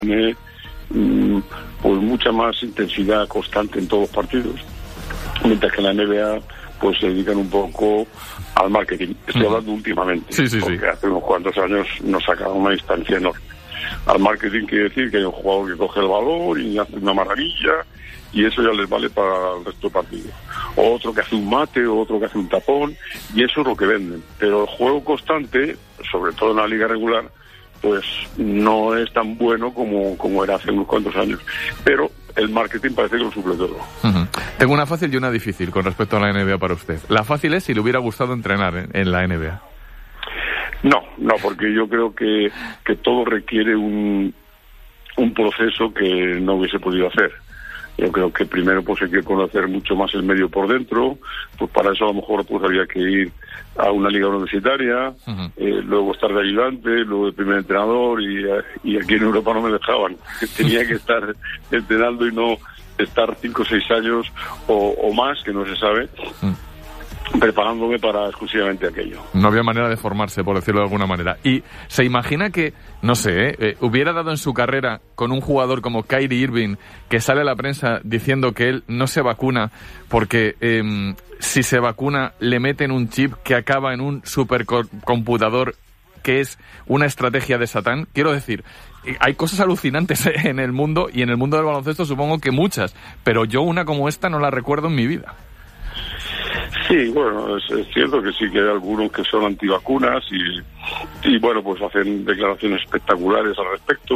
tiene pues mucha más intensidad constante en todos los partidos, mientras que la NBA pues se dedican un poco al marketing. Estoy hablando últimamente, porque hace unos cuantos años nos sacaron una distancia enorme. Al marketing quiere decir que hay un jugador que coge el balón y hace una maravilla, y eso ya les vale para el resto del partido. O otro que hace un mate, o otro que hace un tapón, y eso es lo que venden. Pero el juego constante, sobre todo en la liga regular, pues no es tan bueno como era hace unos cuantos años. Pero el marketing parece que lo suple todo. Tengo una fácil y una difícil con respecto a la NBA para usted. La fácil es si le hubiera gustado entrenar en la NBA. No, porque yo creo que todo requiere un proceso que no hubiese podido hacer. Yo creo que primero pues hay que conocer mucho más el medio por dentro, pues para eso a lo mejor pues había que ir a una liga universitaria, luego estar de ayudante, luego de primer entrenador, y aquí en Europa no me dejaban. Tenía que estar entrenando y no estar 5 o 6 años o más, que no se sabe, preparándome para exclusivamente aquello. No había manera de formarse, por decirlo de alguna manera. Y se imagina que, no sé, hubiera dado en su carrera con un jugador como Kyrie Irving, que sale a la prensa diciendo que él no se vacuna porque si se vacuna le meten un chip que acaba en un supercomputador que es una estrategia de Satán. Quiero decir, hay cosas alucinantes en el mundo, y en el mundo del baloncesto supongo que muchas, pero yo una como esta no la recuerdo en mi vida. Sí, bueno, es cierto que sí que hay algunos que son antivacunas y bueno, pues hacen declaraciones espectaculares al respecto.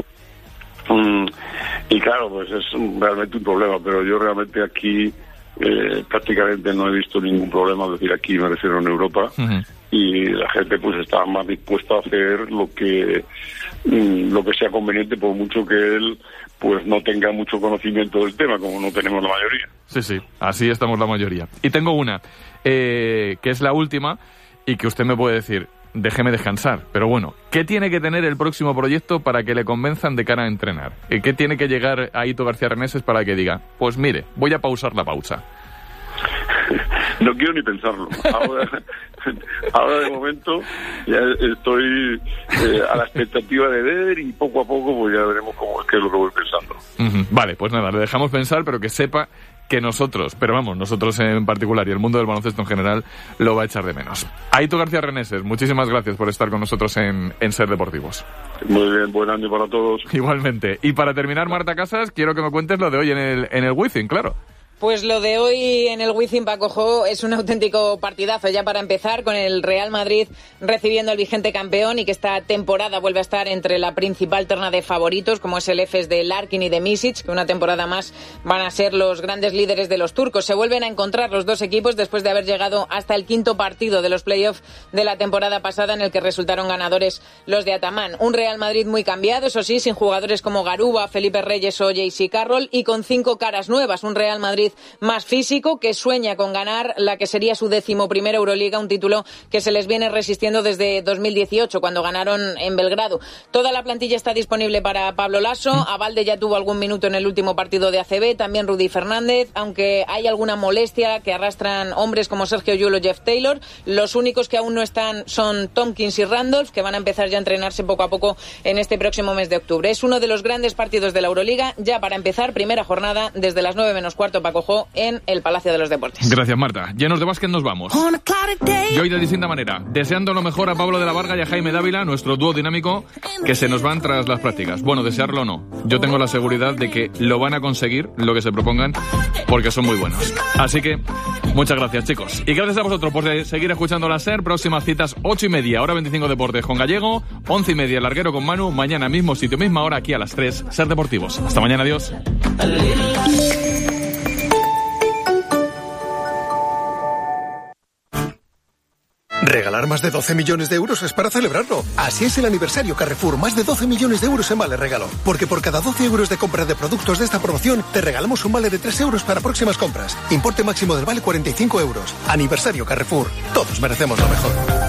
Y claro, pues es realmente un problema, pero yo realmente aquí prácticamente no he visto ningún problema, es decir, aquí me refiero en Europa, y la gente pues está más dispuesta a hacer lo que sea conveniente, por mucho que él pues no tenga mucho conocimiento del tema, como no tenemos la mayoría. Sí, así estamos la mayoría. Y tengo una, que es la última, y que usted me puede decir, déjeme descansar, pero bueno, ¿qué tiene que tener el próximo proyecto para que le convenzan de cara a entrenar? ¿Qué tiene que llegar a Aito García Reneses para que diga, pues mire, voy a pausar la pausa? No quiero ni pensarlo. Ahora de momento ya estoy a la expectativa de ver, y poco a poco pues ya veremos qué es lo que voy pensando. Vale, pues nada, le dejamos pensar, pero que sepa que nosotros en particular y el mundo del baloncesto en general lo va a echar de menos. Aito García Reneses, muchísimas gracias por estar con nosotros en Ser Deportivos. Muy bien, buen año para todos. Igualmente. Y para terminar, Marta Casas, quiero que me cuentes lo de hoy en el Wizzing, claro. Pues lo de hoy en el Wizzing, Paco Jo, es un auténtico partidazo ya para empezar, con el Real Madrid recibiendo al vigente campeón, y que esta temporada vuelve a estar entre la principal terna de favoritos, como es el EFES de Larkin y de Misic, que una temporada más van a ser los grandes líderes de los turcos. Se vuelven a encontrar los dos equipos después de haber llegado hasta el quinto partido de los playoffs de la temporada pasada, en el que resultaron ganadores los de Ataman. Un Real Madrid muy cambiado, eso sí, sin jugadores como Garuba, Felipe Reyes o JC Carroll, y con 5 caras nuevas. Un Real Madrid más físico, que sueña con ganar la que sería su 11ª Euroliga, un título que se les viene resistiendo desde 2018, cuando ganaron en Belgrado. Toda la plantilla está disponible para Pablo Lasso. Abalde ya tuvo algún minuto en el último partido de ACB, también Rudy Fernández, aunque hay alguna molestia que arrastran hombres como Sergio Llull o Jeff Taylor. Los únicos que aún no están son Tompkins y Randolph, que van a empezar ya a entrenarse poco a poco en este próximo mes de octubre. Es uno de los grandes partidos de la Euroliga, ya para empezar, primera jornada desde las 9 menos cuarto, Paco Jo, en el Palacio de los Deportes. Gracias, Marta. Llenos de básquet nos vamos. Y hoy de distinta manera, deseando lo mejor a Pablo de la Varga y a Jaime Dávila, nuestro dúo dinámico, que se nos van tras las prácticas. Bueno, desearlo o no, yo tengo la seguridad de que lo van a conseguir, lo que se propongan, porque son muy buenos. Así que, muchas gracias, chicos. Y gracias a vosotros por seguir escuchando la SER. Próximas citas, 8:30, hora 25 Deportes con Gallego, 11:30 el Larguero con Manu. Mañana mismo sitio, misma hora, aquí a las 3, SER Deportivos. Hasta mañana, adiós. Regalar más de 12 millones de euros es para celebrarlo. Así es el aniversario Carrefour, más de 12 millones de euros en vale regalo. Porque por cada 12 euros de compra de productos de esta promoción, te regalamos un vale de 3 euros para próximas compras. Importe máximo del vale 45 euros. Aniversario Carrefour. Todos merecemos lo mejor.